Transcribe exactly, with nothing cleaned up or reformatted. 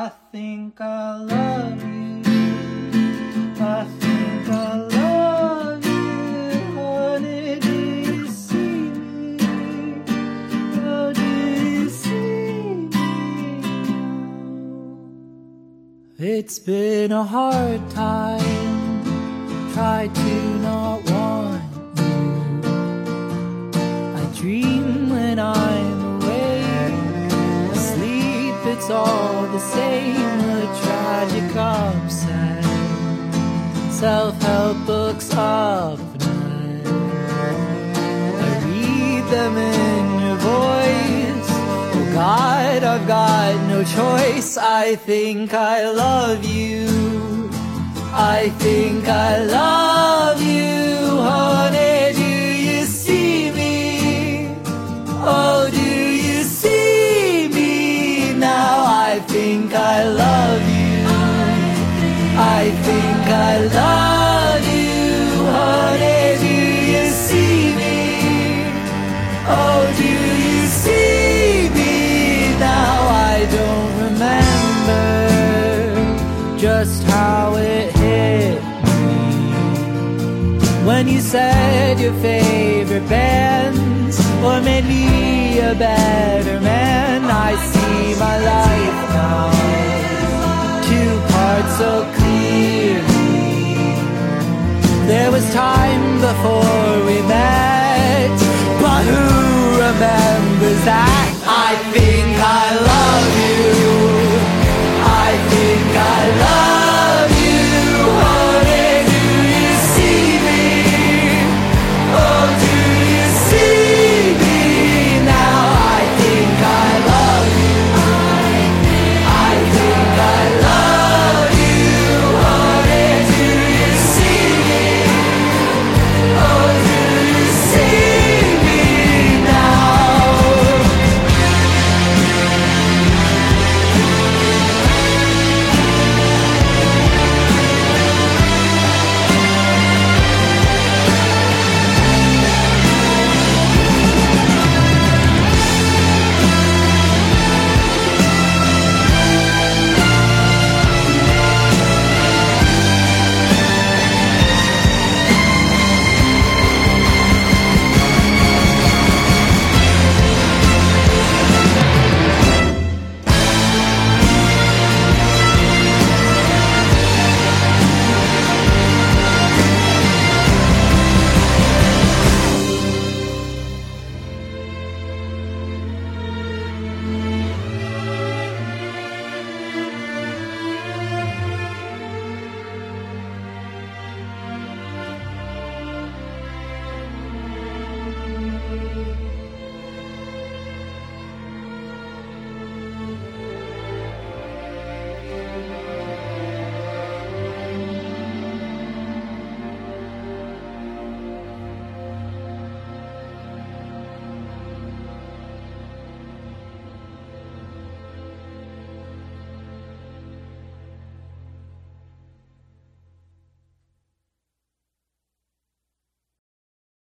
I think I love you. I think I love you. Honey, do you see me? Oh, do you see me now? It's been a hard time. Try to not want you. I dream when I'm awake. Asleep, it's all the same. A tragic upset. Self-help books of night. I read them in your voice. Oh God, I've got no choice. I think I love you. I think I love you, honey. Do you see me? Oh, do you see me now? I think I love you. I think I love you, honey. Do you see me? Oh, do you see me now? I don't remember just how it hit me when you said your favorite bands or made me a better man. I see my life now, two parts so clearly. There was time before